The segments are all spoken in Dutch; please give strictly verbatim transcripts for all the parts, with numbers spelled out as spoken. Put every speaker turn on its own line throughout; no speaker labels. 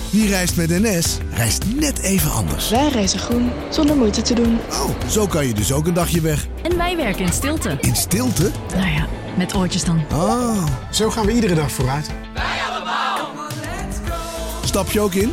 Wie reist met N S, reist net even anders.
Wij reizen groen, zonder moeite te doen.
Oh, zo kan je dus ook een dagje weg.
En wij werken in stilte.
In stilte?
Nou ja, met oortjes dan.
Oh.
Zo gaan we iedere dag vooruit.
Wij allemaal.
Stap je ook in?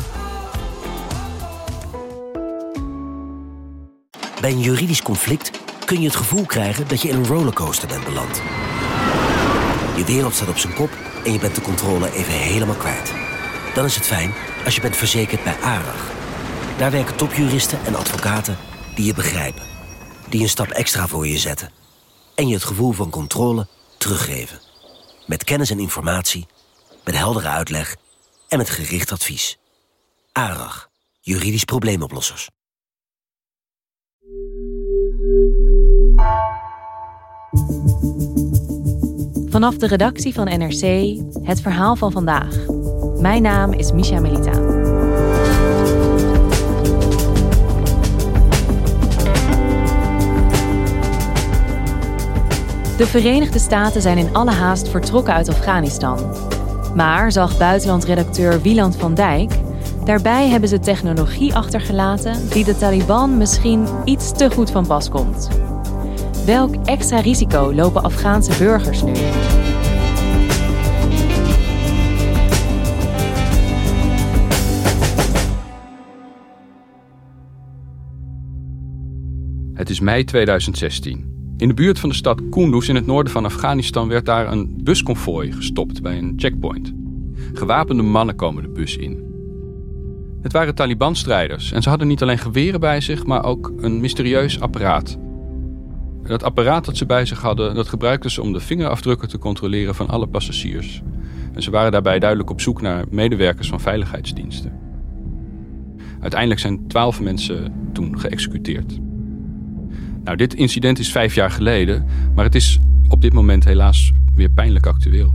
Bij een juridisch conflict kun je het gevoel krijgen dat je in een rollercoaster bent beland. Je wereld staat op zijn kop en je bent de controle even helemaal kwijt. Dan is het fijn als je bent verzekerd bij ARAG. Daar werken topjuristen en advocaten die je begrijpen. Die een stap extra voor je zetten. En je het gevoel van controle teruggeven. Met kennis en informatie, met heldere uitleg en met gericht advies. ARAG, juridisch probleemoplossers.
Vanaf de redactie van N R C, het verhaal van vandaag. Mijn naam is Misha Melita. De Verenigde Staten zijn in alle haast vertrokken uit Afghanistan. Maar, zag buitenlandredacteur Wieland van Dijk, daarbij hebben ze technologie achtergelaten die de Taliban misschien iets te goed van pas komt. Welk extra risico lopen Afghaanse burgers nu?
Het is mei tweeduizend zestien. In de buurt van de stad Kunduz in het noorden van Afghanistan werd daar een busconvooi gestopt bij een checkpoint. Gewapende mannen komen de bus in. Het waren Taliban-strijders en ze hadden niet alleen geweren bij zich, maar ook een mysterieus apparaat. Dat apparaat dat ze bij zich hadden, dat gebruikten ze om de vingerafdrukken te controleren van alle passagiers. En ze waren daarbij duidelijk op zoek naar medewerkers van veiligheidsdiensten. Uiteindelijk zijn twaalf mensen toen geëxecuteerd. Nou, dit incident is vijf jaar geleden, maar het is op dit moment helaas weer pijnlijk actueel.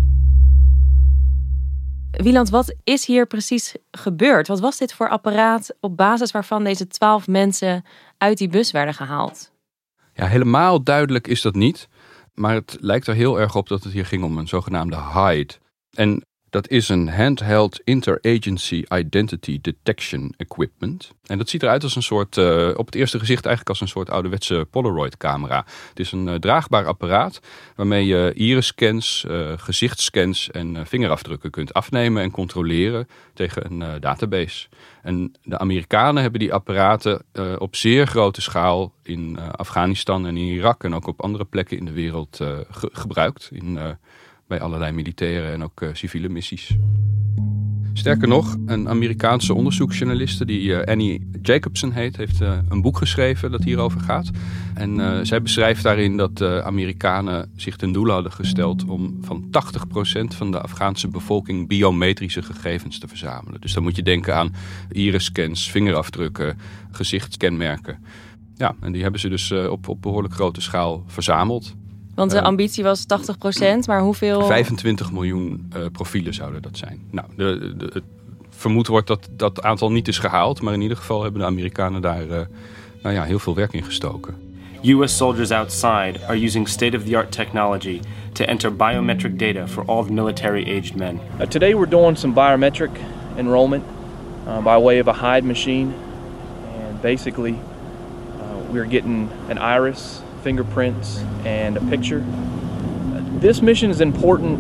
Wieland, wat is hier precies gebeurd? Wat was dit voor apparaat op basis waarvan deze twaalf mensen uit die bus werden gehaald?
Ja, helemaal duidelijk is dat niet, maar het lijkt er heel erg op dat het hier ging om een zogenaamde HIDE. En dat is een Handheld Interagency Identity Detection Equipment. En dat ziet eruit als een soort, uh, op het eerste gezicht eigenlijk als een soort ouderwetse Polaroid-camera. Het is een uh, draagbaar apparaat waarmee je iris-scans, uh, gezichtsscans en uh, vingerafdrukken kunt afnemen en controleren tegen een uh, database. En de Amerikanen hebben die apparaten uh, op zeer grote schaal in uh, Afghanistan en in Irak en ook op andere plekken in de wereld uh, ge- gebruikt. In, uh, bij allerlei militaire en ook uh, civiele missies. Sterker nog, een Amerikaanse onderzoeksjournaliste die uh, Annie Jacobsen heet, heeft uh, een boek geschreven dat hierover gaat. En uh, zij beschrijft daarin dat de uh, Amerikanen zich ten doel hadden gesteld om van tachtig procent van de Afghaanse bevolking biometrische gegevens te verzamelen. Dus dan moet je denken aan iris-scans, vingerafdrukken, gezichtskenmerken. Ja, en die hebben ze dus uh, op, op behoorlijk grote schaal verzameld.
Want de ambitie was tachtig procent, maar hoeveel...
vijfentwintig miljoen uh, profielen zouden dat zijn. Nou, de, de, het vermoed wordt dat dat aantal niet is gehaald, maar in ieder geval hebben de Amerikanen daar uh, nou ja, heel veel werk in gestoken.
U S soldiers outside are using state-of-the-art technology to enter biometric data for all the military-aged men.
Uh, today we're doing some biometric enrollment uh, by way of a HIDE machine. And basically uh, we're getting an iris, fingerprints, and a picture. This mission is important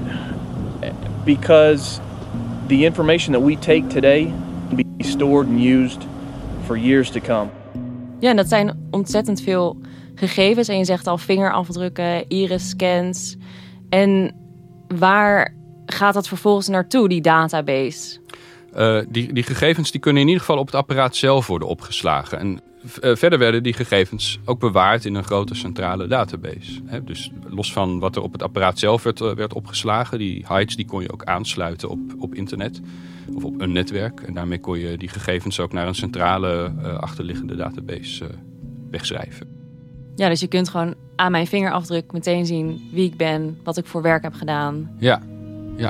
because the information that we take today can be stored and used for years to come.
Ja, en dat zijn ontzettend veel gegevens. En je zegt al vingerafdrukken, iris-scans. En waar gaat dat vervolgens naartoe, die database?
Uh, die, die gegevens die kunnen in ieder geval op het apparaat zelf worden opgeslagen. En uh, verder werden die gegevens ook bewaard in een grote centrale database. He, dus los van wat er op het apparaat zelf werd, uh, werd opgeslagen, die HIDES die kon je ook aansluiten op, op internet of op een netwerk. En daarmee kon je die gegevens ook naar een centrale uh, achterliggende database uh, wegschrijven.
Ja, dus je kunt gewoon aan mijn vingerafdruk meteen zien wie ik ben, wat ik voor werk heb gedaan.
Ja, ja.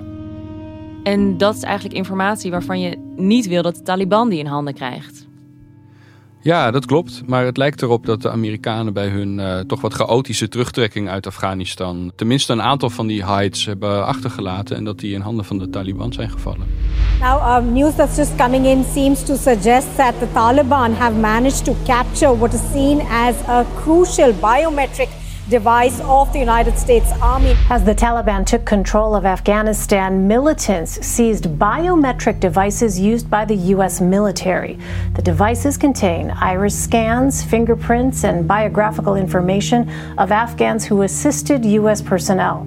En dat is eigenlijk informatie waarvan je niet wil dat de Taliban die in handen krijgt.
Ja, dat klopt. Maar het lijkt erop dat de Amerikanen bij hun uh, toch wat chaotische terugtrekking uit Afghanistan tenminste een aantal van die hides hebben achtergelaten en dat die in handen van de Taliban zijn gevallen.
Now, um, news that's just coming in seems to suggest that the Taliban have managed to capture what is seen as a crucial biometric device of the United States Army.
As the Taliban took control of Afghanistan, militants seized biometric devices used by the U S military. The devices contain iris scans, fingerprints, and biographical information of Afghans who assisted U S personnel.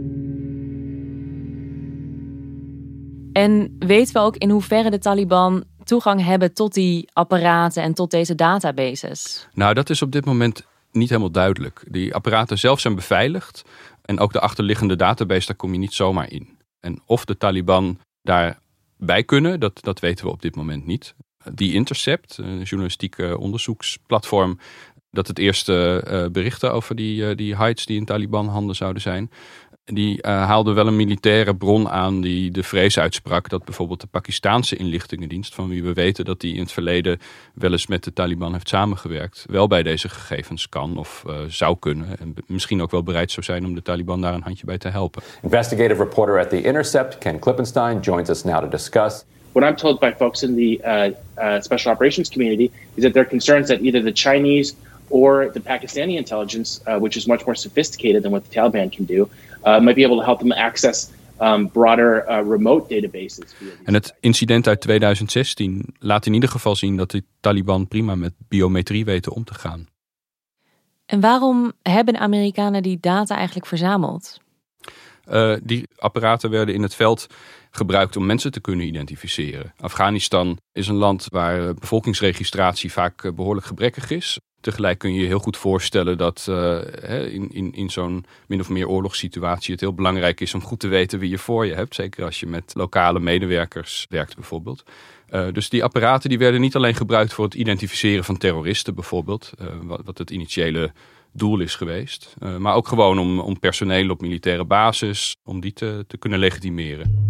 En weten we ook in hoeverre de Taliban toegang hebben tot die apparaten en tot deze databases?
Nou, dat is op dit moment niet helemaal duidelijk. Die apparaten zelf zijn beveiligd en ook de achterliggende database, daar kom je niet zomaar in. En of de Taliban daarbij kunnen, dat, dat weten we op dit moment niet. Die Intercept, een journalistieke onderzoeksplatform, dat het eerste uh, berichten over die, uh, die hides die in Taliban handen zouden zijn, die uh, haalde wel een militaire bron aan die de vrees uitsprak dat bijvoorbeeld de Pakistaanse inlichtingendienst, van wie we weten dat die in het verleden wel eens met de Taliban heeft samengewerkt, wel bij deze gegevens kan of uh, zou kunnen en misschien ook wel bereid zou zijn om de Taliban daar een handje bij te helpen.
Investigative reporter at The Intercept, Ken Klippenstein, joins us now to discuss.
What I'm told by folks in the uh, uh, special operations community is that there are concerns that either the Chinese or the Pakistani intelligence, uh, which is much more sophisticated than what the Taliban can do, uh, might be able to help them access um, broader uh, remote databases.
En het incident uit tweeduizend zestien laat in ieder geval zien dat de Taliban prima met biometrie weten om te gaan.
En waarom hebben de Amerikanen die data eigenlijk verzameld?
Uh, die apparaten werden in het veld gebruikt om mensen te kunnen identificeren. Afghanistan is een land waar bevolkingsregistratie vaak behoorlijk gebrekkig is. Tegelijk kun je je heel goed voorstellen dat uh, in, in, in zo'n min of meer oorlogssituatie het heel belangrijk is om goed te weten wie je voor je hebt. Zeker als je met lokale medewerkers werkt bijvoorbeeld. Uh, dus die apparaten die werden niet alleen gebruikt voor het identificeren van terroristen bijvoorbeeld. Uh, wat, wat het initiële doel is geweest. Uh, maar ook gewoon om, om personeel op militaire basis, om die te, te kunnen legitimeren.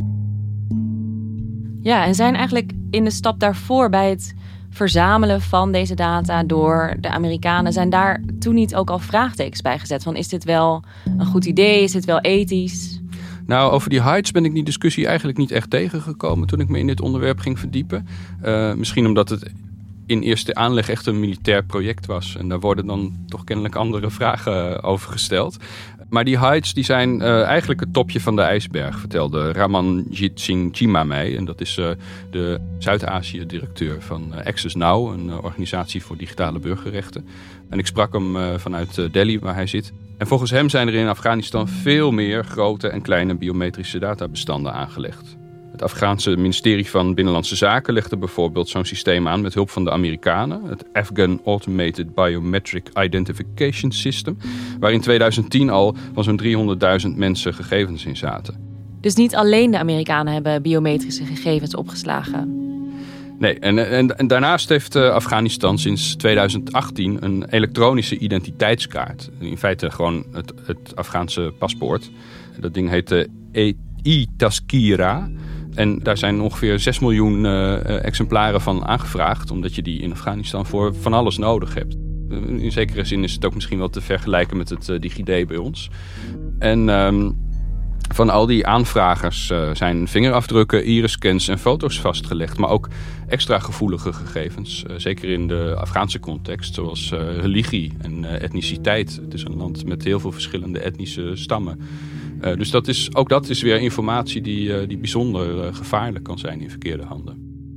Ja, en zijn eigenlijk in de stap daarvoor bij het verzamelen van deze data door de Amerikanen, zijn daar toen niet ook al vraagtekens bij gezet? Van is dit wel een goed idee? Is dit wel ethisch?
Nou, over die hides ben ik die discussie eigenlijk niet echt tegengekomen toen ik me in dit onderwerp ging verdiepen. Uh, misschien omdat het in eerste aanleg echt een militair project was. En daar worden dan toch kennelijk andere vragen over gesteld. Maar die hides die zijn uh, eigenlijk het topje van de ijsberg, vertelde Ramanjit Singh Chima mij. En dat is uh, de Zuid-Azië-directeur van uh, Access Now, een uh, organisatie voor digitale burgerrechten. En ik sprak hem uh, vanuit uh, Delhi, waar hij zit. En volgens hem zijn er in Afghanistan veel meer grote en kleine biometrische databestanden aangelegd. Het Afghaanse ministerie van Binnenlandse Zaken legde bijvoorbeeld zo'n systeem aan met hulp van de Amerikanen. Het Afghan Automated Biometric Identification System, waar in tweeduizend tien al van zo'n driehonderdduizend mensen gegevens in zaten.
Dus niet alleen de Amerikanen hebben biometrische gegevens opgeslagen?
Nee, en, en, en daarnaast heeft uh, Afghanistan sinds tweeduizend achttien een elektronische identiteitskaart. In feite gewoon het, het Afghaanse paspoort. Dat ding heet de e-Tazkira. En daar zijn ongeveer zes miljoen uh, exemplaren van aangevraagd, omdat je die in Afghanistan voor van alles nodig hebt. In zekere zin is het ook misschien wel te vergelijken met het uh, DigiD bij ons. En um, van al die aanvragers uh, zijn vingerafdrukken, iris-scans en foto's vastgelegd, maar ook extra gevoelige gegevens. Uh, zeker in de Afghaanse context, zoals uh, religie en uh, etniciteit. Het is een land met heel veel verschillende etnische stammen. Uh, dus dat is, ook dat is weer informatie die, uh, die bijzonder uh, gevaarlijk kan zijn in verkeerde handen.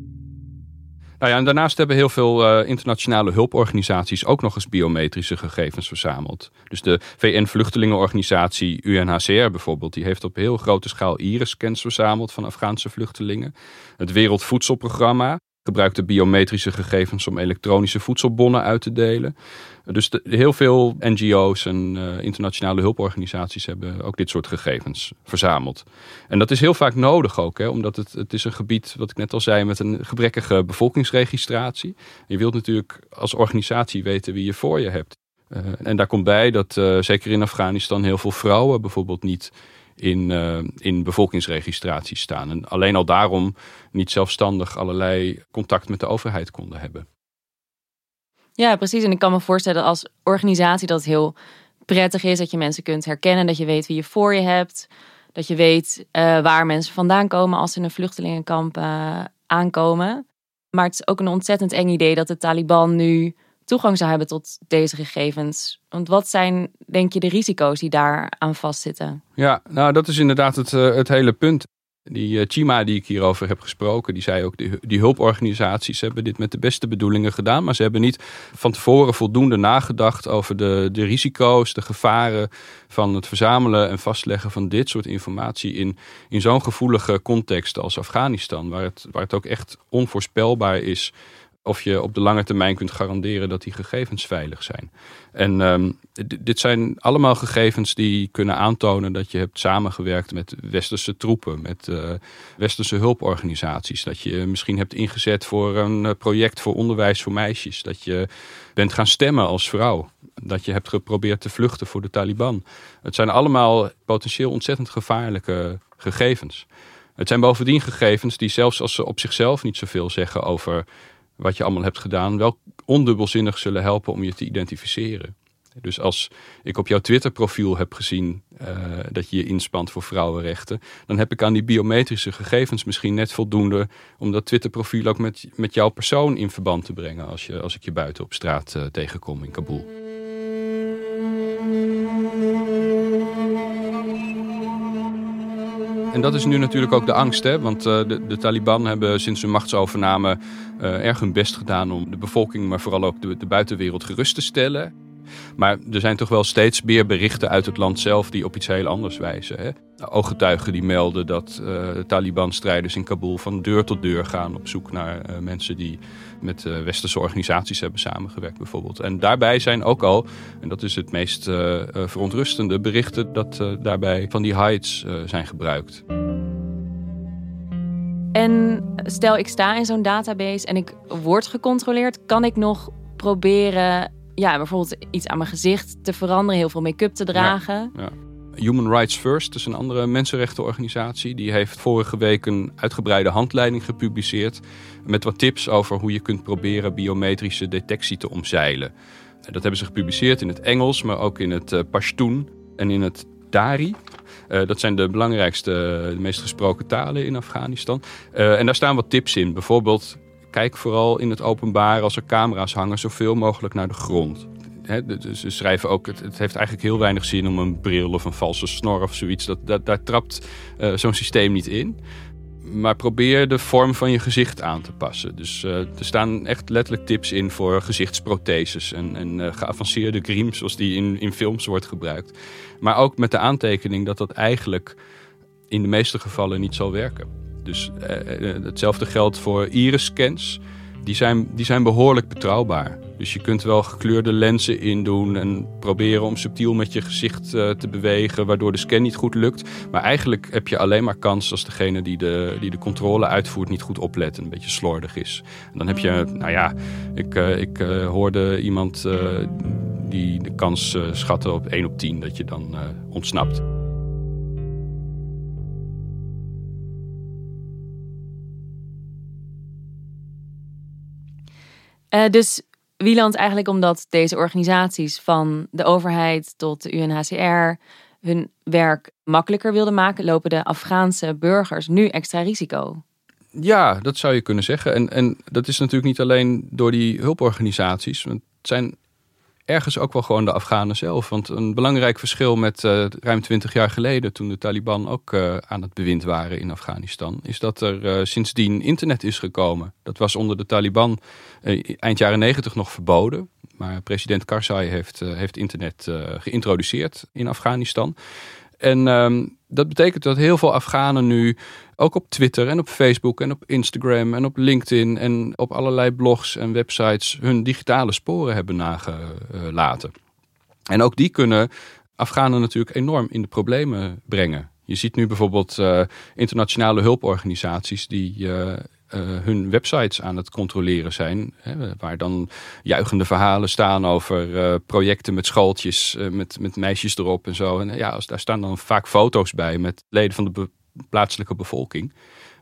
Nou ja, en daarnaast hebben heel veel uh, internationale hulporganisaties ook nog eens biometrische gegevens verzameld. Dus de V N-vluchtelingenorganisatie U N H C R bijvoorbeeld, die heeft op heel grote schaal iris-scans verzameld van Afghaanse vluchtelingen. Het Wereldvoedselprogramma gebruikt de biometrische gegevens om elektronische voedselbonnen uit te delen. Dus de, heel veel N G O's en uh, internationale hulporganisaties hebben ook dit soort gegevens verzameld. En dat is heel vaak nodig ook, hè, omdat het, het is een gebied, wat ik net al zei, met een gebrekkige bevolkingsregistratie. Je wilt natuurlijk als organisatie weten wie je voor je hebt. Uh, en daar komt bij dat uh, zeker in Afghanistan heel veel vrouwen bijvoorbeeld niet in, uh, in bevolkingsregistratie staan. En alleen al daarom niet zelfstandig allerlei contact met de overheid konden hebben.
Ja, precies. En ik kan me voorstellen als organisatie dat het heel prettig is. Dat je mensen kunt herkennen. Dat je weet wie je voor je hebt. Dat je weet uh, waar mensen vandaan komen als ze in een vluchtelingenkamp uh, aankomen. Maar het is ook een ontzettend eng idee dat de Taliban nu toegang zou hebben tot deze gegevens. Want wat zijn, denk je, de risico's die daar aan vastzitten?
Ja, nou dat is inderdaad het, uh, het hele punt. Die uh, Chima die ik hierover heb gesproken, die zei ook, die, die hulporganisaties hebben dit met de beste bedoelingen gedaan, maar ze hebben niet van tevoren voldoende nagedacht over de, de risico's, de gevaren van het verzamelen en vastleggen van dit soort informatie in, in zo'n gevoelige context als Afghanistan, waar het, waar het ook echt onvoorspelbaar is of je op de lange termijn kunt garanderen dat die gegevens veilig zijn. En um, d- dit zijn allemaal gegevens die kunnen aantonen dat je hebt samengewerkt met westerse troepen, met uh, westerse hulporganisaties. Dat je misschien hebt ingezet voor een uh, project voor onderwijs voor meisjes. Dat je bent gaan stemmen als vrouw. Dat je hebt geprobeerd te vluchten voor de Taliban. Het zijn allemaal potentieel ontzettend gevaarlijke gegevens. Het zijn bovendien gegevens die zelfs als ze op zichzelf niet zoveel zeggen over wat je allemaal hebt gedaan, wel ondubbelzinnig zullen helpen om je te identificeren. Dus als ik op jouw Twitter-profiel heb gezien uh, dat je je inspant voor vrouwenrechten, dan heb ik aan die biometrische gegevens misschien net voldoende om dat Twitter-profiel ook met, met jouw persoon in verband te brengen als, je, als ik je buiten op straat uh, tegenkom in Kabul. En dat is nu natuurlijk ook de angst, hè? Want uh, de, de Taliban hebben sinds hun machtsovername uh, erg hun best gedaan om de bevolking, maar vooral ook de, de buitenwereld gerust te stellen. Maar er zijn toch wel steeds meer berichten uit het land zelf die op iets heel anders wijzen. Hè? Ooggetuigen die melden dat uh, Taliban-strijders in Kabul van deur tot deur gaan op zoek naar uh, mensen die met uh, westerse organisaties hebben samengewerkt bijvoorbeeld. En daarbij zijn ook al, en dat is het meest uh, uh, verontrustende, berichten dat uh, daarbij van die hides uh, zijn gebruikt.
En stel ik sta in zo'n database en ik word gecontroleerd, kan ik nog proberen, ja, bijvoorbeeld iets aan mijn gezicht te veranderen, heel veel make-up te dragen?
Ja, ja. Human Rights First is een andere mensenrechtenorganisatie. Die heeft vorige week een uitgebreide handleiding gepubliceerd met wat tips over hoe je kunt proberen biometrische detectie te omzeilen. Dat hebben ze gepubliceerd in het Engels, maar ook in het uh, Pashtun en in het Dari. Uh, dat zijn de belangrijkste, de meest gesproken talen in Afghanistan. Uh, en daar staan wat tips in. Bijvoorbeeld, kijk vooral in het openbaar als er camera's hangen zoveel mogelijk naar de grond. He, dus ze schrijven ook, het, het heeft eigenlijk heel weinig zin om een bril of een valse snor of zoiets. Dat, dat, daar trapt uh, zo'n systeem niet in. Maar probeer de vorm van je gezicht aan te passen. Dus uh, er staan echt letterlijk tips in voor gezichtsprotheses en, en uh, geavanceerde griem, zoals die in, in films wordt gebruikt. Maar ook met de aantekening dat dat eigenlijk in de meeste gevallen niet zal werken. Dus uh, hetzelfde geldt voor iris-scans. Die zijn, die zijn behoorlijk betrouwbaar. Dus je kunt wel gekleurde lenzen indoen en proberen om subtiel met je gezicht uh, te bewegen, waardoor de scan niet goed lukt. Maar eigenlijk heb je alleen maar kans als degene die de, die de controle uitvoert niet goed oplet en een beetje slordig is. En dan heb je, nou ja, ik, uh, ik uh, hoorde iemand uh, die de kans uh, schatte op één op tien dat je dan uh, ontsnapt.
Uh, dus Wieland, eigenlijk omdat deze organisaties van de overheid tot de U N H C R hun werk makkelijker wilden maken, lopen de Afghaanse burgers nu extra risico.
Ja, dat zou je kunnen zeggen. En, en dat is natuurlijk niet alleen door die hulporganisaties. Want het zijn ergens ook wel gewoon de Afghanen zelf. Want een belangrijk verschil met uh, ruim twintig jaar geleden, toen de Taliban ook uh, aan het bewind waren in Afghanistan, is dat er uh, sindsdien internet is gekomen. Dat was onder de Taliban uh, eind jaren negentig nog verboden. Maar president Karzai heeft, uh, heeft internet uh, geïntroduceerd in Afghanistan. En um, dat betekent dat heel veel Afghanen nu ook op Twitter en op Facebook en op Instagram en op LinkedIn en op allerlei blogs en websites hun digitale sporen hebben nagelaten. En ook die kunnen Afghanen natuurlijk enorm in de problemen brengen. Je ziet nu bijvoorbeeld uh, internationale hulporganisaties die uh, Uh, hun websites aan het controleren zijn. Hè, waar dan juichende verhalen staan over uh, projecten met schooltjes, uh, met, met meisjes erop en zo. En ja, als, daar staan dan vaak foto's bij met leden van de be- plaatselijke bevolking.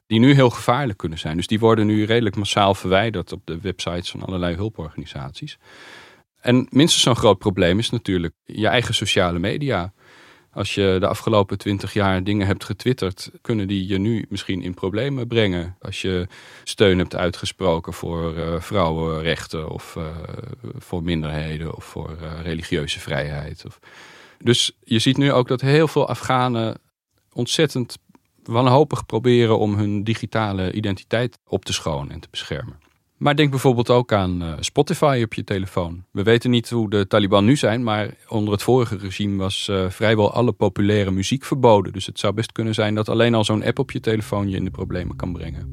die nu heel gevaarlijk kunnen zijn. Dus die worden nu redelijk massaal verwijderd op de websites van allerlei hulporganisaties. En minstens zo'n groot probleem is natuurlijk je eigen sociale media. Als je de afgelopen twintig jaar dingen hebt getwitterd, kunnen die je nu misschien in problemen brengen. Als je steun hebt uitgesproken voor uh, vrouwenrechten of uh, voor minderheden of voor uh, religieuze vrijheid. Of... Dus je ziet nu ook dat heel veel Afghanen ontzettend wanhopig proberen om hun digitale identiteit op te schonen en te beschermen. Maar denk bijvoorbeeld ook aan uh, Spotify op je telefoon. We weten niet hoe de Taliban nu zijn, maar onder het vorige regime was uh, vrijwel alle populaire muziek verboden. Dus het zou best kunnen zijn dat alleen al zo'n app op je telefoon je in de problemen kan brengen.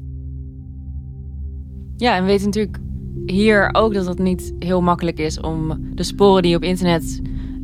Ja, en we weten natuurlijk hier ook dat het niet heel makkelijk is om de sporen die je op internet uh,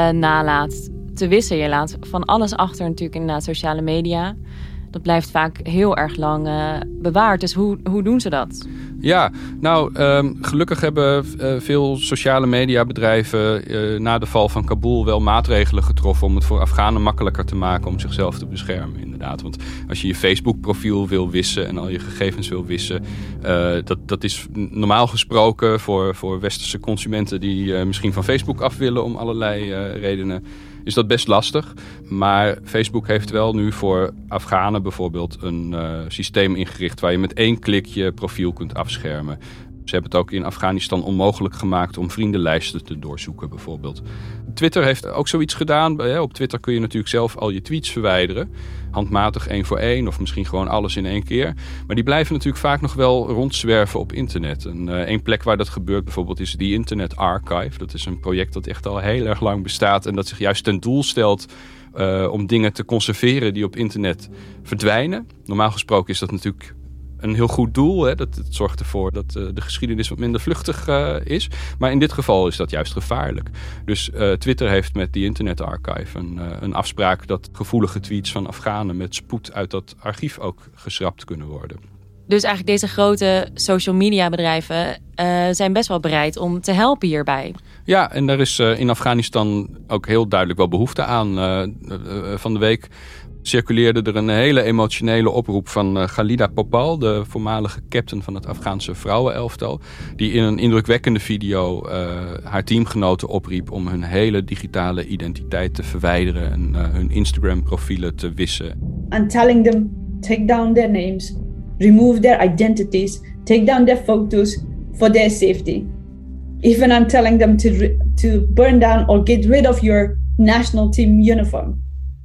nalaat te wissen. Je laat van alles achter natuurlijk inderdaad sociale media. Dat blijft vaak heel erg lang uh, bewaard. Dus hoe, hoe doen ze dat?
Ja, nou, um, gelukkig hebben uh, veel sociale mediabedrijven uh, na de val van Kabul wel maatregelen getroffen om het voor Afghanen makkelijker te maken om zichzelf te beschermen, inderdaad. Want als je je Facebook-profiel wil wissen en al je gegevens wil wissen, uh, dat, dat is normaal gesproken voor, voor westerse consumenten die uh, misschien van Facebook af willen om allerlei uh, redenen, is dat best lastig. Maar Facebook heeft wel nu voor Afghanen bijvoorbeeld een uh, systeem ingericht waar je met één klik je profiel kunt afschermen. Ze hebben het ook in Afghanistan onmogelijk gemaakt om vriendenlijsten te doorzoeken bijvoorbeeld. Twitter heeft ook zoiets gedaan. Op Twitter kun je natuurlijk zelf al je tweets verwijderen. Handmatig één voor één of misschien gewoon alles in één keer. Maar die blijven natuurlijk vaak nog wel rondzwerven op internet. En uh, één plek waar dat gebeurt bijvoorbeeld is die Internet Archive. Dat is een project dat echt al heel erg lang bestaat en dat zich juist ten doel stelt uh, om dingen te conserveren die op internet verdwijnen. Normaal gesproken is dat natuurlijk een heel goed doel. Hè? Dat, het zorgt ervoor dat uh, de geschiedenis wat minder vluchtig uh, is. Maar in dit geval is dat juist gevaarlijk. Dus uh, Twitter heeft met die Internet Archive een, uh, een afspraak dat gevoelige tweets van Afghanen met spoed uit dat archief ook geschrapt kunnen worden.
Dus eigenlijk deze grote social media bedrijven uh, zijn best wel bereid om te helpen hierbij.
Ja, en daar is uh, in Afghanistan ook heel duidelijk wel behoefte aan. Uh, uh, van de week circuleerde er een hele emotionele oproep van uh, Khalida Popal, de voormalige captain van het Afghaanse vrouwenelftal, die in een indrukwekkende video uh, haar teamgenoten opriep om hun hele digitale identiteit te verwijderen en uh, hun Instagram-profielen te wissen.
And telling them, take down their names, remove their identities, take down their photos for their safety. Even I'm telling them to, re- to burn down or get rid of your national team uniform.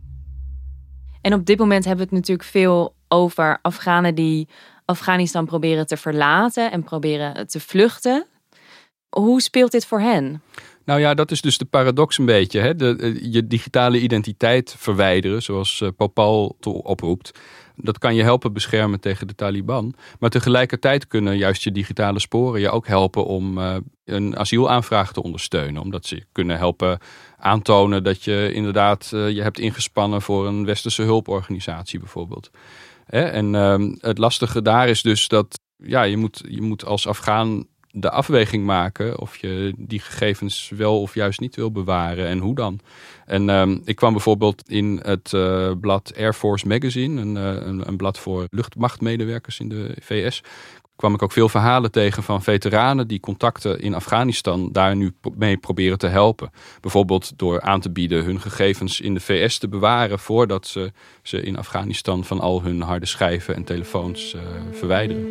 En op dit moment hebben we het natuurlijk veel over Afghanen die Afghanistan proberen te verlaten en proberen te vluchten. Hoe speelt dit voor hen?
Nou ja, dat is dus de paradox een beetje. Hè? De, je digitale identiteit verwijderen, zoals uh, Popal oproept. Dat kan je helpen beschermen tegen de Taliban. Maar tegelijkertijd kunnen juist je digitale sporen je ook helpen om uh, een asielaanvraag te ondersteunen. Omdat ze kunnen helpen aantonen dat je inderdaad uh, je hebt ingespannen voor een westerse hulporganisatie bijvoorbeeld. Hè? En uh, het lastige daar is dus dat ja, je moet, je moet als Afghaan de afweging maken of je die gegevens wel of juist niet wil bewaren en hoe dan. En um, ik kwam bijvoorbeeld in het uh, blad Air Force Magazine, een, uh, een, een blad voor luchtmachtmedewerkers in de V S, kwam ik ook veel verhalen tegen van veteranen die contacten in Afghanistan daar nu mee proberen te helpen. Bijvoorbeeld door aan te bieden hun gegevens in de V S te bewaren voordat ze ze in Afghanistan van al hun harde schijven en telefoons uh, verwijderen.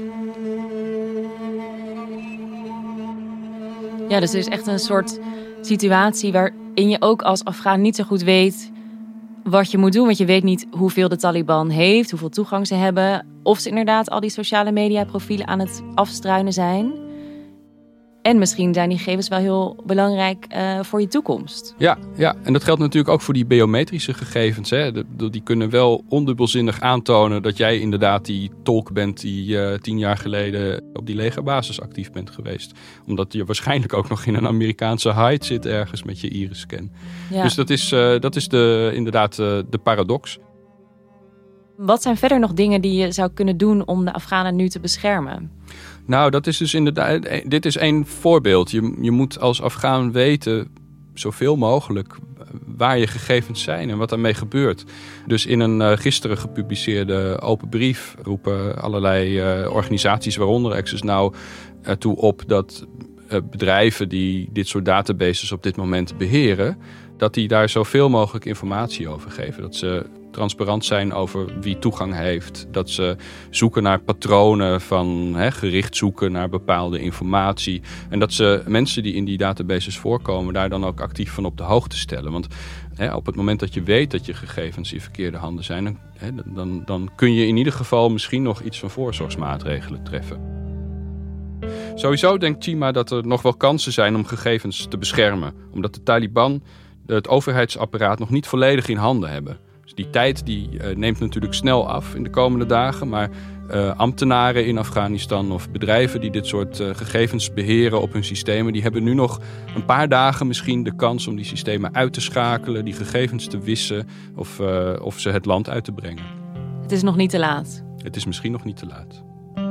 Ja, dus er is echt een soort situatie waarin je ook als Afghaan niet zo goed weet wat je moet doen. Want je weet niet hoeveel de Taliban heeft, hoeveel toegang ze hebben. Of ze inderdaad al die sociale media profielen aan het afstruinen zijn. En misschien zijn die gegevens wel heel belangrijk uh, voor je toekomst.
Ja, ja, en dat geldt natuurlijk ook voor die biometrische gegevens. Hè. De, die kunnen wel ondubbelzinnig aantonen dat jij inderdaad die tolk bent die uh, tien jaar geleden op die legerbasis actief bent geweest. Omdat je waarschijnlijk ook nog in een Amerikaanse hide zit ergens met je iris-scan. Ja. Dus dat is, uh, dat is de, inderdaad uh, de paradox.
Wat zijn verder nog dingen die je zou kunnen doen om de Afghanen nu te beschermen?
Nou, dat is dus inderdaad. Dit is één voorbeeld. Je, je moet als Afghaan weten zoveel mogelijk waar je gegevens zijn en wat daarmee gebeurt. Dus in een uh, gisteren gepubliceerde open brief roepen allerlei uh, organisaties, waaronder Access Now, ertoe op dat uh, bedrijven die dit soort databases op dit moment beheren, dat die daar zoveel mogelijk informatie over geven. Dat ze transparant zijn over wie toegang heeft. Dat ze zoeken naar patronen van hè, gericht zoeken naar bepaalde informatie. En dat ze mensen die in die databases voorkomen daar dan ook actief van op de hoogte stellen. Want hè, op het moment dat je weet dat je gegevens in verkeerde handen zijn, dan, hè, dan, dan kun je in ieder geval misschien nog iets van voorzorgsmaatregelen treffen. Sowieso denkt Chima dat er nog wel kansen zijn om gegevens te beschermen. Omdat de Taliban het overheidsapparaat nog niet volledig in handen hebben. Dus die tijd die, uh, neemt natuurlijk snel af in de komende dagen. Maar uh, ambtenaren in Afghanistan of bedrijven die dit soort uh, gegevens beheren op hun systemen, die hebben nu nog een paar dagen misschien de kans om die systemen uit te schakelen, die gegevens te wissen of, uh, of ze het land uit te brengen.
Het is nog niet te laat.
Het is misschien nog niet te laat.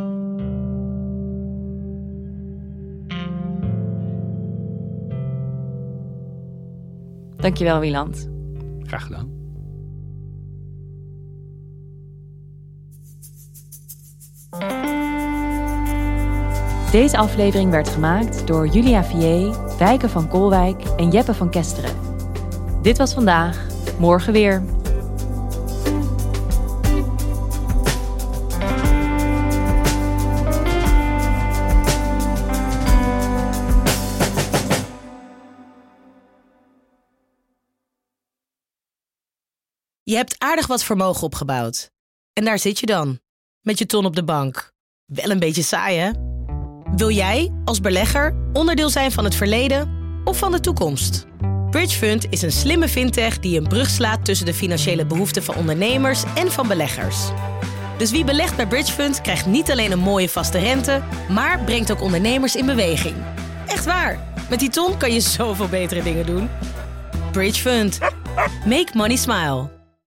Dankjewel, Wieland.
Graag gedaan.
Deze aflevering werd gemaakt door Julia Vier, Wijken van Kolwijk en Jeppe van Kesteren. Dit was vandaag, morgen weer.
Je hebt aardig wat vermogen opgebouwd. En daar zit je dan, met je ton op de bank. Wel een beetje saai, hè? Wil jij, als belegger, onderdeel zijn van het verleden of van de toekomst? Bridgefund is een slimme fintech die een brug slaat tussen de financiële behoeften van ondernemers en van beleggers. Dus wie belegt bij Bridgefund krijgt niet alleen een mooie vaste rente, maar brengt ook ondernemers in beweging. Echt waar, met die ton kan je zoveel betere dingen doen. Bridgefund. Make money smile.